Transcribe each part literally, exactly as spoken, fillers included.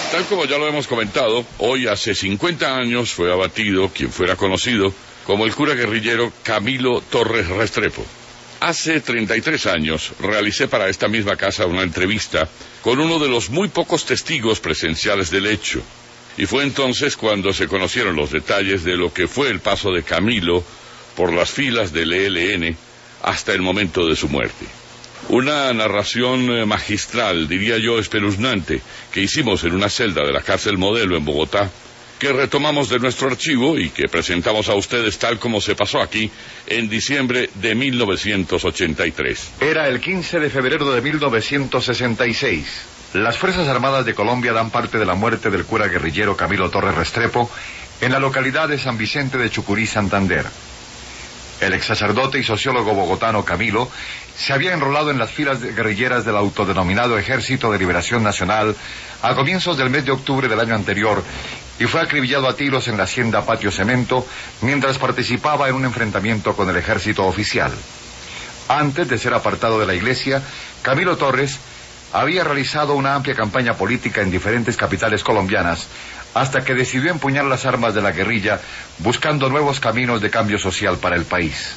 Tal como ya lo hemos comentado, hoy hace cincuenta años fue abatido quien fuera conocido como el cura guerrillero Camilo Torres Restrepo. Hace treinta y tres años realicé para esta misma casa una entrevista con uno de los muy pocos testigos presenciales del hecho, y fue entonces cuando se conocieron los detalles de lo que fue el paso de Camilo por las filas del E L N hasta el momento de su muerte. Una narración magistral, diría yo espeluznante, que hicimos en una celda de la cárcel Modelo en Bogotá, que retomamos de nuestro archivo y que presentamos a ustedes tal como se pasó aquí en diciembre de mil novecientos ochenta y tres. Era el quince de febrero de mil novecientos sesenta y seis. Las Fuerzas Armadas de Colombia dan parte de la muerte del cura guerrillero Camilo Torres Restrepo en la localidad de San Vicente de Chucurí, Santander. El ex sacerdote y sociólogo bogotano Camilo se había enrolado en las filas guerrilleras del autodenominado Ejército de Liberación Nacional a comienzos del mes de octubre del año anterior y fue acribillado a tiros en la hacienda Patio Cemento mientras participaba en un enfrentamiento con el ejército oficial. Antes de ser apartado de la iglesia, Camilo Torres había realizado una amplia campaña política en diferentes capitales colombianas hasta que decidió empuñar las armas de la guerrilla buscando nuevos caminos de cambio social para el país.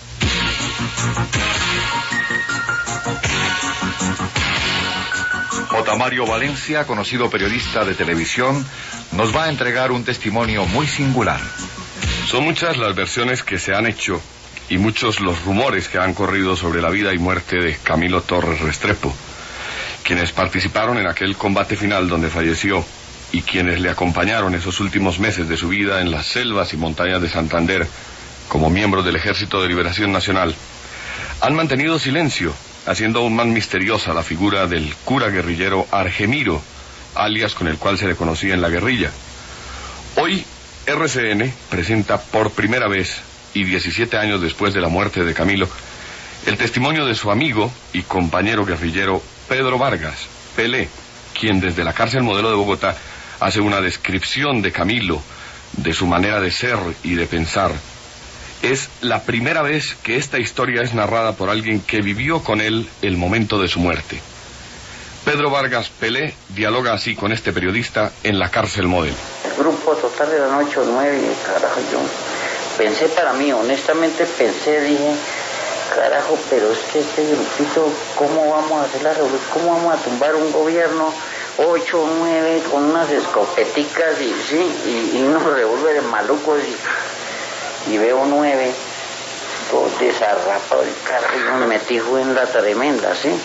J. Mario Valencia, conocido periodista de televisión, nos va a entregar un testimonio muy singular. Son muchas las versiones que se han hecho y muchos los rumores que han corrido sobre la vida y muerte de Camilo Torres Restrepo, quienes participaron en aquel combate final donde falleció y quienes le acompañaron esos últimos meses de su vida en las selvas y montañas de Santander como miembros del Ejército de Liberación Nacional, han mantenido silencio, haciendo aún más misteriosa la figura del cura guerrillero Argemiro, alias con el cual se le conocía en la guerrilla. Hoy, R C N presenta por primera vez, y diecisiete años después de la muerte de Camilo, el testimonio de su amigo y compañero guerrillero Pedro Vargas, Pelé, quien desde la cárcel Modelo de Bogotá hace una descripción de Camilo, de su manera de ser y de pensar. Es la primera vez que esta historia es narrada por alguien que vivió con él el momento de su muerte. Pedro Vargas Pelé dialoga así con este periodista en la cárcel Modelo. El grupo total eran ocho o nueve, carajo, yo pensé para mí, honestamente pensé, dije, carajo, pero es que este grupito, ¿cómo vamos a hacer la revolución? ¿Cómo vamos a tumbar un gobierno? Ocho o nueve con unas escopeticas y sí, y, y unos revólveres malucos y, y veo nueve, todo desarrapado, y carajo, yo me metí en la tremenda, ¿sí?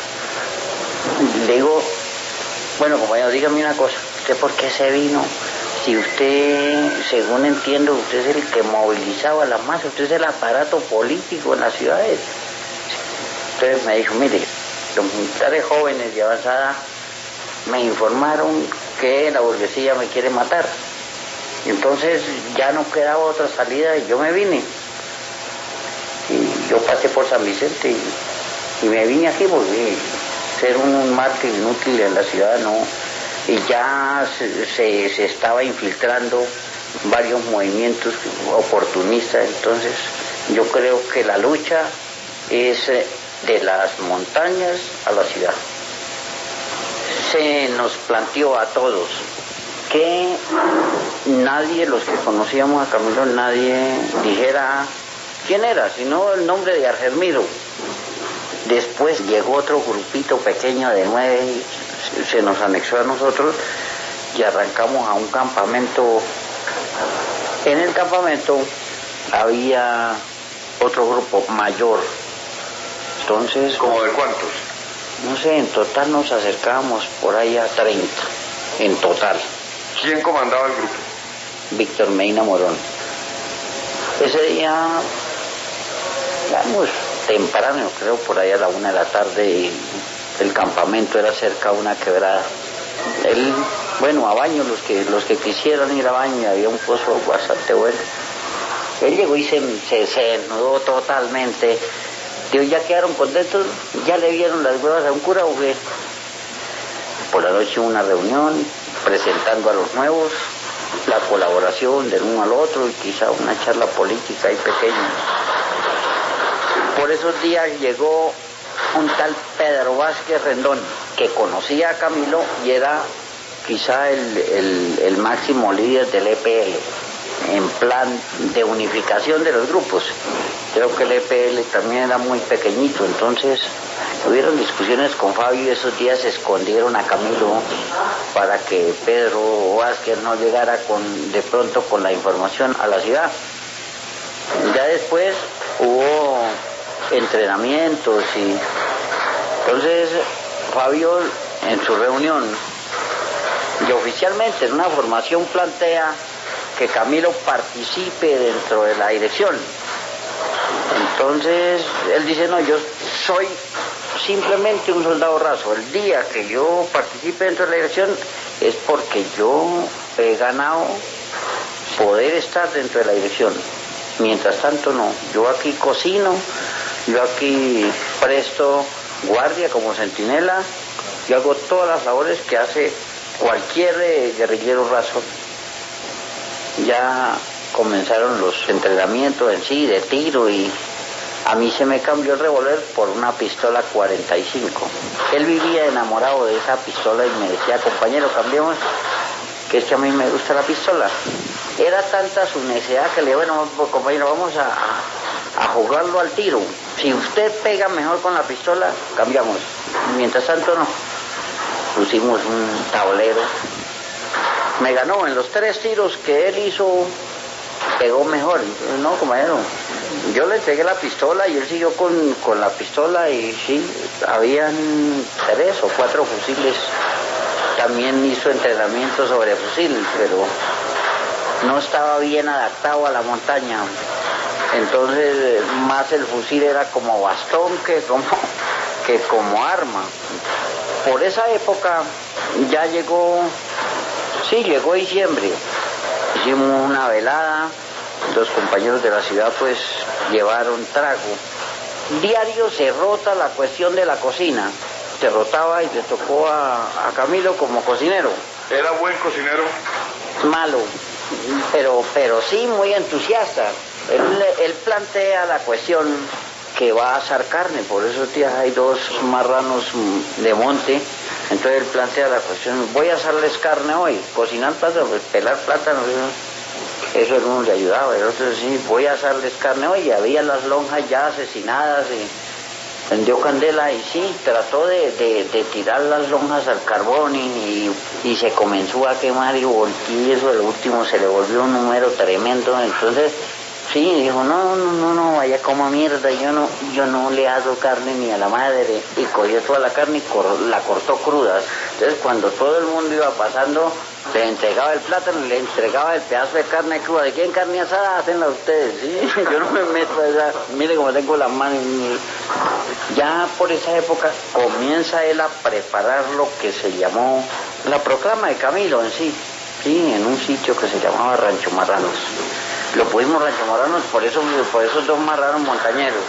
Y le digo, bueno, compañero, dígame una cosa, ¿usted por qué se vino? Si usted, según entiendo, usted es el que movilizaba a la masa, usted es el aparato político en las ciudades. Entonces me dijo, mire, los militares jóvenes de avanzada me informaron que la burguesía me quiere matar. Y entonces ya no quedaba otra salida y yo me vine. Y yo pasé por San Vicente y, y me vine aquí porque ser un mártir inútil en la ciudad no. Y ya se, se, se estaba infiltrando varios movimientos oportunistas, entonces yo creo que la lucha es de las montañas a la ciudad. Se nos planteó a todos que nadie, los que conocíamos a Camilo, nadie dijera quién era, sino el nombre de Argemiro. Después llegó otro grupito pequeño de nueve, se nos anexó a nosotros y arrancamos a un campamento. En el campamento había otro grupo mayor. Entonces, ¿cómo de cuántos? No sé, en total nos acercábamos por ahí a treinta, en total. ¿Quién comandaba el grupo? Víctor Medina Morón. Ese día, vamos, temprano, creo por ahí a la una de la tarde, el campamento era cerca de una quebrada. Él, bueno, a baño, los que los que quisieran ir a baño, había un pozo bastante bueno. Él llegó y se, se, se desnudó totalmente. Digo, ya quedaron contentos, ya le vieron las huevas a un cura o qué. Por la noche hubo una reunión presentando a los nuevos, la colaboración del uno al otro y quizá una charla política ahí pequeña. Por esos días llegó un tal Pedro Vázquez Rendón, que conocía a Camilo y era quizá el, el, el máximo líder del E P L, en plan de unificación de los grupos. Creo que el E P L también era muy pequeñito, entonces tuvieron discusiones con Fabio y esos días escondieron a Camilo para que Pedro Vázquez no llegara con, de pronto con la información a la ciudad. Ya después hubo entrenamientos y entonces Fabio en su reunión y oficialmente en una formación plantea que Camilo participe dentro de la dirección. Entonces él dice, no, yo soy simplemente un soldado raso. El día que yo participe dentro de la dirección es porque yo he ganado poder estar dentro de la dirección. Mientras tanto no, yo aquí cocino, yo aquí presto guardia como centinela, yo hago todas las labores que hace cualquier eh, guerrillero raso. Ya comenzaron los entrenamientos en sí, de tiro, y a mí se me cambió el revólver por una pistola cuarenta y cinco. Él vivía enamorado de esa pistola y me decía, compañero, cambiemos, que es que a mí me gusta la pistola. Era tanta su necesidad que le dije, bueno, compañero, vamos a, a jugarlo al tiro. Si usted pega mejor con la pistola, cambiamos. Mientras tanto, no. Pusimos un tablero. Me ganó en los tres tiros que él hizo, pegó mejor. No, compañero, yo le entregué la pistola y él siguió con, con la pistola y sí, habían tres o cuatro fusiles. También hizo entrenamiento sobre fusiles, pero no estaba bien adaptado a la montaña. Entonces más el fusil era como bastón que como, que como arma. Por esa época ya llegó, sí, llegó diciembre. Hicimos una velada, los compañeros de la ciudad pues llevaron trago. Diario se rota la cuestión de la cocina. Se rotaba y le tocó a, a Camilo como cocinero. ¿Era buen cocinero? Malo, pero, pero sí muy entusiasta. Él, él plantea la cuestión que va a asar carne, por esos días hay dos marranos de monte, entonces él plantea la cuestión, voy a asarles carne hoy, cocinar plátano, pelar plátano, eso el uno le ayudaba, el otro sí, voy a asarles carne hoy, y había las lonjas ya asesinadas y prendió candela y sí, trató de, de, de tirar las lonjas al carbón y, y, y se comenzó a quemar y, y eso el último se le volvió un número tremendo, entonces sí, dijo, no, no, no, no, vaya como mierda, yo no, yo no le hago carne ni a la madre, y cogió toda la carne y cor, la cortó cruda. Entonces cuando todo el mundo iba pasando, le entregaba el plátano y le entregaba el pedazo de carne cruda. ¿De quién carne asada? Hacenla ustedes, ¿sí? Yo no me meto a esa, mire cómo tengo las manos. Ya por esa época comienza él a preparar lo que se llamó la proclama de Camilo en sí, sí, en un sitio que se llamaba Rancho Marranos. Lo pudimos Rancho Marranos por eso, por esos dos marranos montañeros,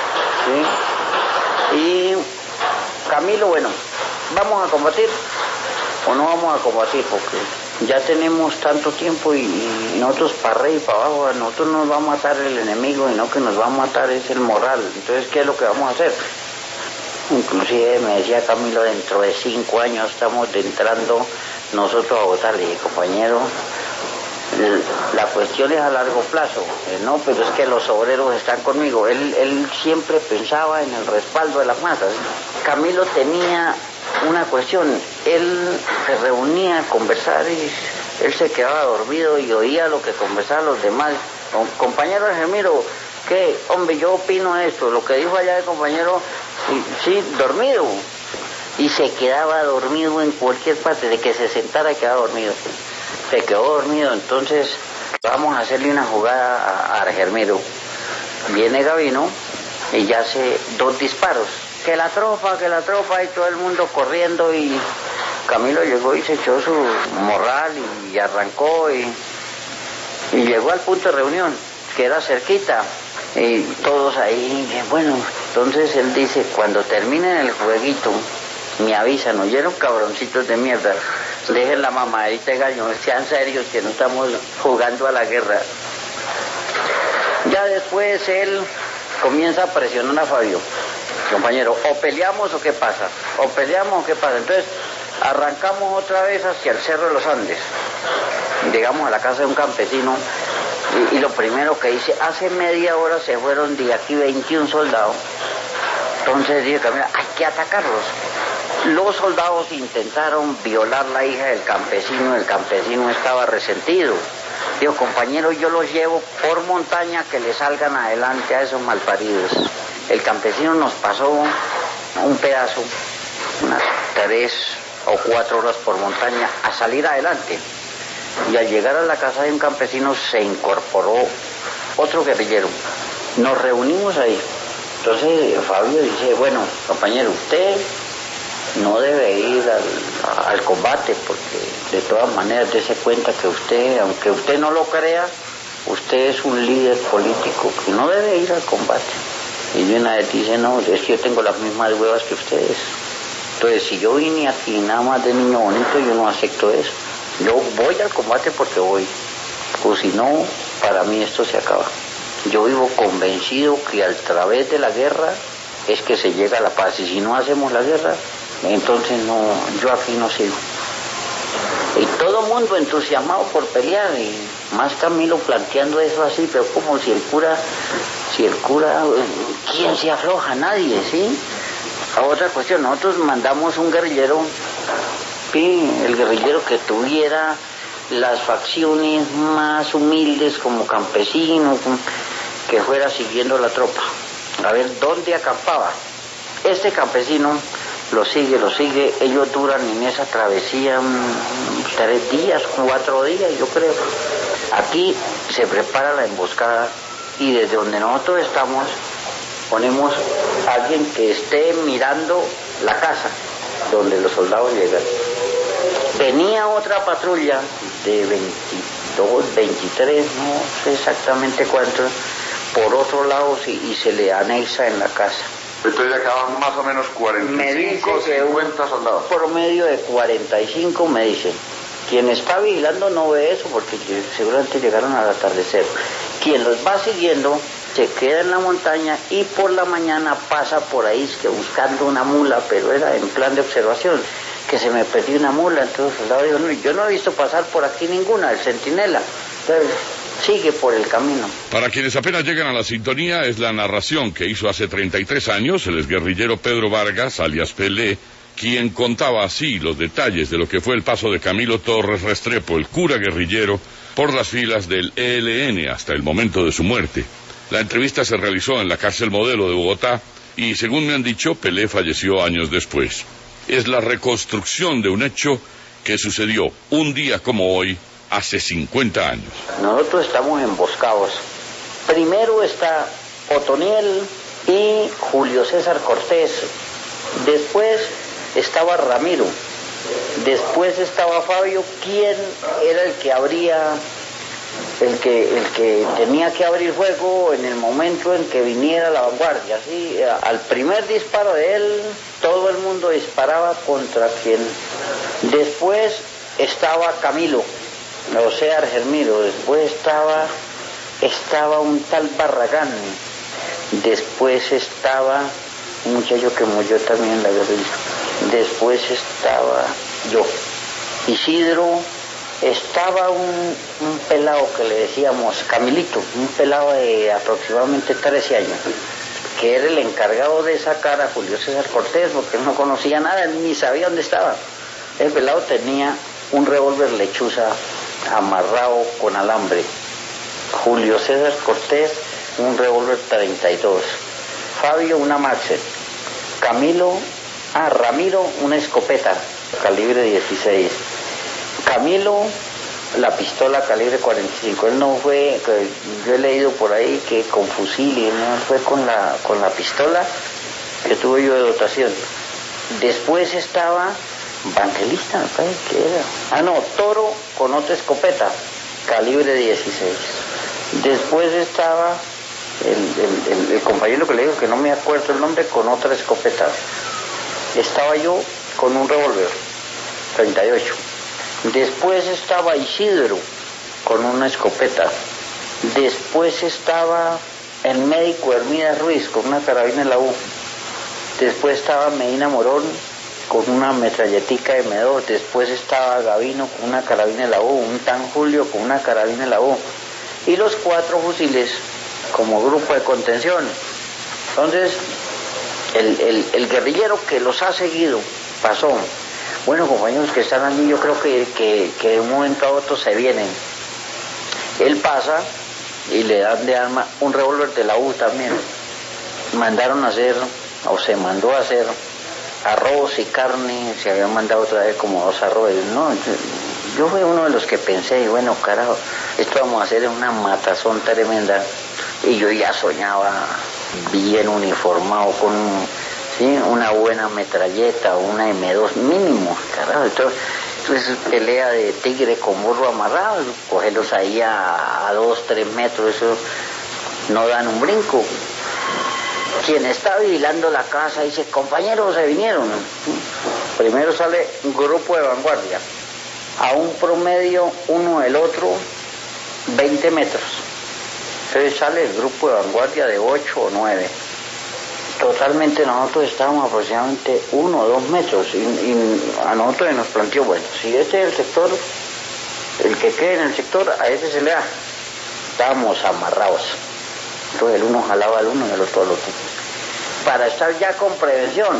¿sí? Y Camilo, bueno, ¿vamos a combatir o no vamos a combatir? Porque ya tenemos tanto tiempo y, y nosotros para arriba y para abajo, a nosotros nos va a matar el enemigo y no que nos va a matar es el moral. Entonces, ¿qué es lo que vamos a hacer? Inclusive me decía Camilo, dentro de cinco años estamos entrando nosotros a votar. Le dije, compañero, la cuestión es a largo plazo, no, pero es que los obreros están conmigo. Él, él siempre pensaba en el respaldo de las masas. Camilo tenía una cuestión, él se reunía a conversar y él se quedaba dormido y oía lo que conversaban los demás. Compañero Gemiro, ¿qué? Hombre, yo opino esto, lo que dijo allá el compañero, y, sí, dormido. Y se quedaba dormido en cualquier parte, de que se sentara y quedaba dormido. Se quedó dormido, entonces vamos a hacerle una jugada a, a Argermiro. Viene Gavino y ya hace dos disparos. Que la tropa, que la tropa, y todo el mundo corriendo, y Camilo llegó y se echó su morral y, y arrancó y, y llegó al punto de reunión, que era cerquita, y todos ahí, bueno, entonces él dice, cuando terminen el jueguito, me avisan, oyeron, cabroncitos de mierda, dejen la mamadita de gallo, sean serios que no estamos jugando a la guerra. Ya después él comienza a presionar a Fabio, compañero, o peleamos o qué pasa, o peleamos o qué pasa. Entonces Arrancamos otra vez hacia el Cerro de los Andes. Llegamos a la casa de un campesino y, y lo primero que hice, hace media hora se fueron de aquí veintiún soldados. Entonces dije, mira, hay que atacarlos. Los soldados intentaron violar la hija del campesino, el campesino estaba resentido. Digo, compañero, yo los llevo por montaña que le salgan adelante a esos malparidos. El campesino nos pasó un pedazo, unas tres o cuatro horas por montaña, a salir adelante. Y al llegar a la casa de un campesino se incorporó otro guerrillero. Nos reunimos ahí. Entonces Fabio dice, bueno, compañero, usted no debe ir al, al combate, porque de todas maneras dése cuenta que usted, aunque usted no lo crea, usted es un líder político que no debe ir al combate. Y de una vez dice, no, es que yo tengo las mismas huevas que ustedes. Entonces, si yo vine aquí nada más de niño bonito, yo no acepto eso. Yo voy al combate porque voy, o si no, para mí esto se acaba. Yo vivo convencido que a través de la guerra es que se llega a la paz, y si no hacemos la guerra, entonces no, yo aquí no sigo. Y todo el mundo entusiasmado por pelear, y más Camilo planteando eso así, pero como si el cura, si el cura, ¿quién se afloja? Nadie, ¿sí? A otra cuestión, nosotros mandamos un guerrillero, ¿sí? El guerrillero que tuviera las facciones más humildes como campesino, que fuera siguiendo la tropa, a ver dónde acampaba. Este campesino lo sigue, lo sigue, ellos duran en esa travesía tres días, cuatro días, yo creo. Aquí se prepara la emboscada y desde donde nosotros estamos ponemos a alguien que esté mirando la casa donde los soldados llegan. Venía otra patrulla de veintidós, veintitrés, no sé exactamente cuánto, por otro lado y se le anexa en la casa. Entonces acaban más o menos cuarenta y cinco, cincuenta soldados. Promedio de cuarenta y cinco, me dicen. Quien está vigilando no ve eso porque seguramente llegaron al atardecer. Quien los va siguiendo se queda en la montaña y por la mañana pasa por ahí que buscando una mula, pero era en plan de observación, que se me perdió una mula. Entonces el soldado dijo, no, yo no he visto pasar por aquí ninguna, el centinela. Entonces sigue por el camino. Para quienes apenas llegan a la sintonía, es la narración que hizo hace treinta y tres años el exguerrillero Pedro Vargas, alias Pelé, quien contaba así los detalles de lo que fue el paso de Camilo Torres Restrepo, el cura guerrillero, por las filas del E L N hasta el momento de su muerte. La entrevista se realizó en la cárcel Modelo de Bogotá y, según me han dicho, Pelé falleció años después. Es la reconstrucción de un hecho que sucedió un día como hoy, hace cincuenta años. Nosotros estamos emboscados. Primero está Otoniel y Julio César Cortés. Después estaba Ramiro. Después estaba Fabio, quien era el que abría, el que, el que tenía que abrir fuego en el momento en que viniera la vanguardia. ¿Sí? Al primer disparo de él, todo el mundo disparaba contra quien. Después estaba Camilo, o sea, Argemiro. Después estaba, estaba un tal Barragán. Después estaba un muchacho que murió también en la guerrilla. Después estaba yo, Isidro. Estaba un, un pelado que le decíamos Camilito, un pelado de aproximadamente trece años, que era el encargado de sacar a Julio César Cortés, porque él no conocía nada, ni sabía dónde estaba. El pelado tenía un revólver lechuza amarrado con alambre. Julio César Cortés, un revólver treinta y dos. Fabio, una Maxer. Camilo, ah, Ramiro, una escopeta, calibre dieciséis. Camilo, la pistola calibre cuarenta y cinco. Él no fue, yo he leído por ahí que con fusil, y no fue con la, con la pistola que tuve yo de dotación. Después estaba Evangelista, me parece que era. Ah, no, Toro con otra escopeta, calibre dieciséis. Después estaba el, el, el, el compañero que le digo que no me acuerdo el nombre, con otra escopeta. Estaba yo con un revólver, treinta y ocho. Después estaba Isidro con una escopeta. Después estaba el médico Hermídas Ruiz con una carabina en la U. Después estaba Medina Morón con una metralletica M dos, después estaba Gavino con una carabina de la U, un tan Julio con una carabina de la U, y los cuatro fusiles como grupo de contención. Entonces, el, el, el guerrillero que los ha seguido pasó. Bueno, compañeros que están allí, yo creo que, que, que de un momento a otro se vienen. Él pasa y le dan de arma un revólver de la U también. Mandaron a hacer, o se mandó a hacer, arroz y carne, se habían mandado otra vez como dos arroces. No, yo, yo fui uno de los que pensé, bueno, carajo, esto vamos a hacer en una matazón tremenda. Y yo ya soñaba bien uniformado con un, ¿sí? una buena metralleta, una M dos mínimo, carajo. Entonces, entonces pelea de tigre con burro amarrado, cogerlos ahí a, a dos, tres metros, eso no dan un brinco. Quien está vigilando la casa dice, compañeros, se vinieron. Primero sale un grupo de vanguardia, a un promedio uno del otro, veinte metros. Entonces sale el grupo de vanguardia de ocho o nueve. Totalmente nosotros estábamos aproximadamente uno o dos metros y, y a nosotros nos planteó, bueno, si este es el sector, el que quede en el sector, a ese se le da. Estábamos amarrados. Entonces el uno jalaba al uno y el otro al otro. Para estar ya con prevención,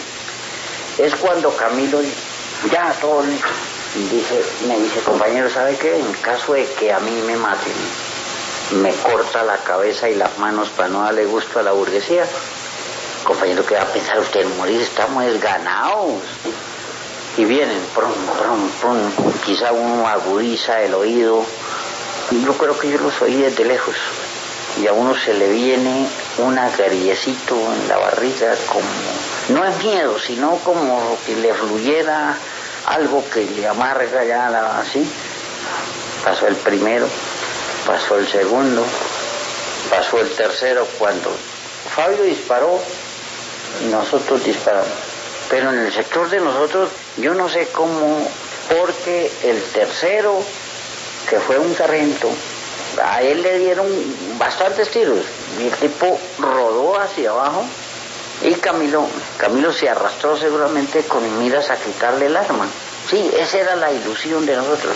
es cuando Camilo, ya todo listo, dice, me dice, compañero, ¿sabe qué? En caso de que a mí me maten, me corta la cabeza y las manos para no darle gusto a la burguesía. Compañero, ¿qué va a pensar usted en morir? Estamos desganados. Y vienen, prum, prum, prum, quizá uno agudiza el oído. Yo creo que yo los oí desde lejos. Y a uno se le viene un agarriecito en la barriga, como, no es miedo, sino como que le fluyera algo que le amarga ya, la, así. Pasó el primero, pasó el segundo, pasó el tercero, cuando Fabio disparó y nosotros disparamos. Pero en el sector de nosotros, yo no sé cómo, porque el tercero, que fue un sargento, a él le dieron bastantes tiros y el tipo rodó hacia abajo y Camilo, Camilo se arrastró seguramente con miras a quitarle el arma. Sí, esa era la ilusión de nosotros.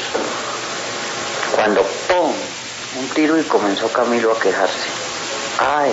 Cuando ¡pum! Un tiro y comenzó Camilo a quejarse. Ay,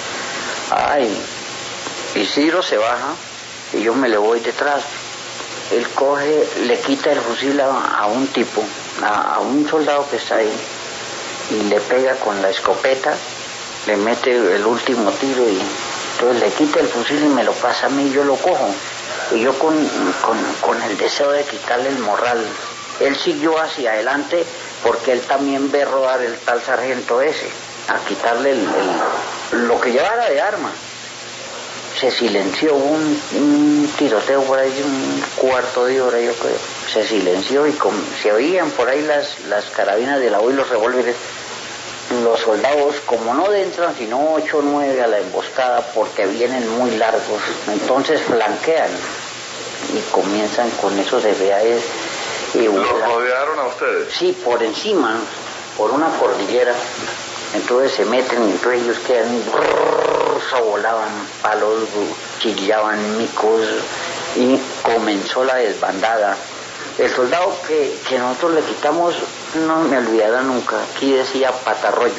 ay. Isidro se baja y yo me le voy detrás. Él coge, le quita el fusil a, a un tipo, a, a un soldado que está ahí, y le pega con la escopeta, le mete el último tiro y entonces le quita el fusil y me lo pasa a mí y yo lo cojo. Y yo con, con, con el deseo de quitarle el morral. Él siguió hacia adelante porque él también ve rodar el tal sargento ese, a quitarle el, el, lo que llevara de arma. Se silenció, un, un tiroteo por ahí, un cuarto de hora yo creo. Se silenció y con, se oían por ahí las, las carabinas de la U y los revólveres. Los soldados, como no entran sino ocho o nueve a la emboscada porque vienen muy largos, entonces flanquean y comienzan con esos F A Es. Y ¿los rodearon a ustedes? Sí, por encima, por una cordillera. Entonces se meten y entonces ellos quedan, brrr, volaban palos, chillaban micos y comenzó la desbandada. El soldado que, que nosotros le quitamos, no me olvidará nunca, aquí decía Patarroyo.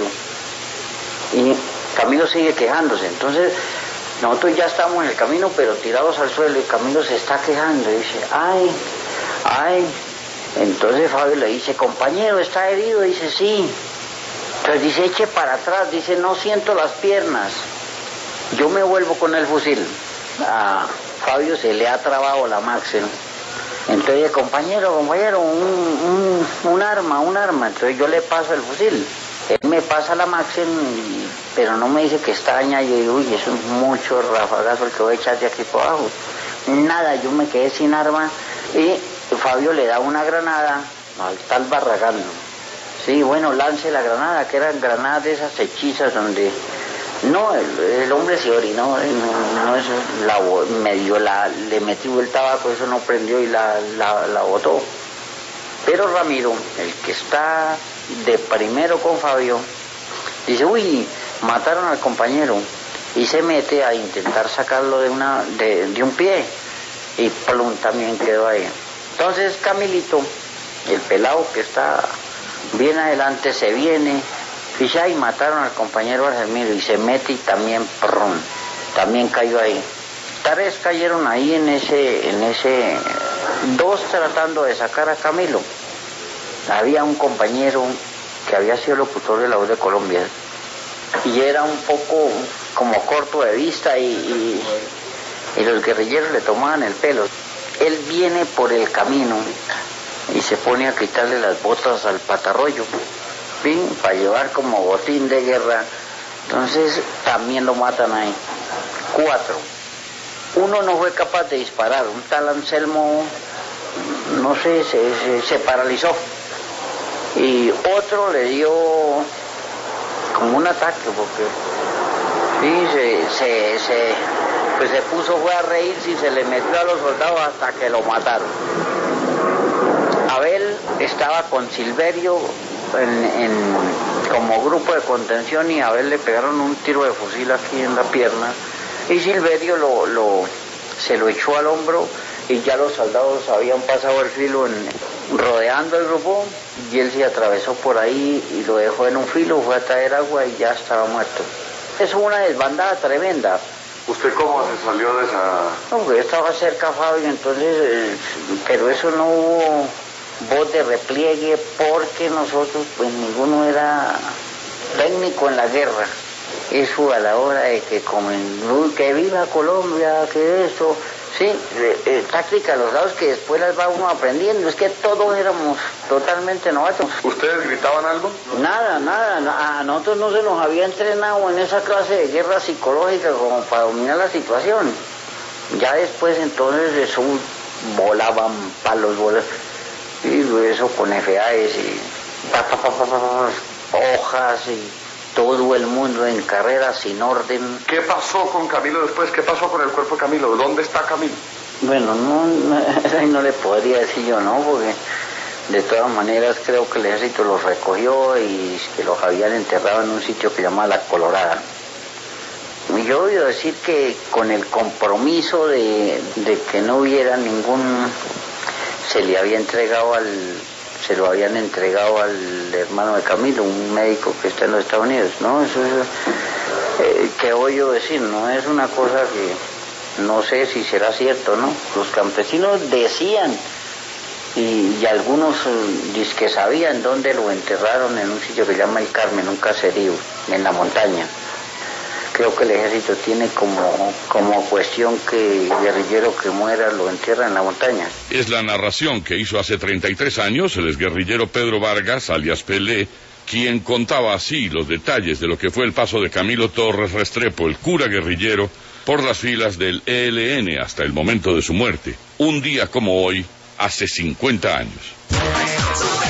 Y Camilo sigue quejándose. Entonces nosotros ya estamos en el camino pero tirados al suelo y Camilo se está quejando y dice, ay, ay. Entonces Fabio le dice, compañero, ¿está herido? Dice, sí. Entonces dice, eche para atrás, dice, no siento las piernas. Yo me vuelvo con el fusil. A Fabio se le ha trabado la Maxel. Entonces, compañero, compañero, un, un, un arma, un arma. Entonces yo le paso el fusil. Él me pasa la Maxel, pero no me dice que está dañada. Yo digo, uy, eso es mucho rafagazo el que voy a echar de aquí por abajo. Nada, yo me quedé sin arma y Fabio le da una granada al tal Barragán. Sí, bueno, lance la granada, que eran granadas de esas hechizas donde... No, el, el hombre se orinó, no, no eso, la, medio la, le metió el tabaco, eso no prendió y la, la, la botó. Pero Ramiro, el que está de primero con Fabio, dice, uy, mataron al compañero, y se mete a intentar sacarlo de, una, de, de un pie. y plum también quedó ahí. Entonces Camilito, el pelado que está bien adelante, se viene y ya y mataron al compañero Argemiro y se mete y también plum, también cayó ahí. Tres cayeron ahí en ese, en ese, dos tratando de sacar a Camilo. Había un compañero que había sido locutor de La Voz de Colombia y era un poco como corto de vista y, y, y los guerrilleros le tomaban el pelo. Él viene por el camino y se pone a quitarle las botas al patarroyo, ¿sí? Para llevar como botín de guerra. Entonces también lo matan ahí. Cuatro. Uno no fue capaz de disparar, un tal Anselmo, no sé, se, se, se paralizó. Y otro le dio como un ataque, porque sí, se, se, se, pues se puso, fue a reírse y se le metió a los soldados hasta que lo mataron. Abel estaba con Silverio en, en, como grupo de contención y a Abel le pegaron un tiro de fusil aquí en la pierna. Y Silverio lo, lo, se lo echó al hombro y ya los soldados habían pasado el filo en, rodeando el grupo y él se atravesó por ahí y lo dejó en un filo, fue a traer agua y ya estaba muerto. Es una desbandada tremenda. ¿Usted cómo se salió de esa...? No, porque estaba cerca Fabio, entonces, eh, pero eso no hubo voz de repliegue porque nosotros, pues ninguno era técnico en la guerra. Eso a la hora de que comen, uy, que viva Colombia, que eso, sí, eh, eh, táctica a los lados que después las va uno aprendiendo, es que todos éramos totalmente novatos. ¿Ustedes gritaban algo? Nada, nada, a nosotros no se nos había entrenado en esa clase de guerra psicológica como para dominar la situación. Ya después entonces eso volaban palos, volaban, y eso con F A S y pa, pa, pa, pa, pa, hojas y todo el mundo en carrera sin orden. ¿Qué pasó con Camilo después? ¿Qué pasó con el cuerpo de Camilo? ¿Dónde está Camilo? Bueno, no, no, no le podría decir yo, ¿no? Porque de todas maneras creo que el ejército los recogió y que los habían enterrado en un sitio que se llama La Colorada. Y yo he oído decir que con el compromiso de, de que no hubiera ningún... se le había entregado al... se lo habían entregado al hermano de Camilo, un médico que está en los Estados Unidos, ¿no? Eso es, eh, que oí yo decir, ¿no? Es una cosa que no sé si será cierto, ¿no? Los campesinos decían, y, y algunos eh, que sabían dónde lo enterraron, en un sitio que se llama El Carmen, un caserío, en la montaña. Creo que el ejército tiene como, como cuestión que el guerrillero que muera lo entierra en la montaña. Es la narración que hizo hace treinta y tres años el exguerrillero Pedro Vargas, alias Pelé, quien contaba así los detalles de lo que fue el paso de Camilo Torres Restrepo, el cura guerrillero, por las filas del E L N hasta el momento de su muerte, un día como hoy, hace cincuenta años.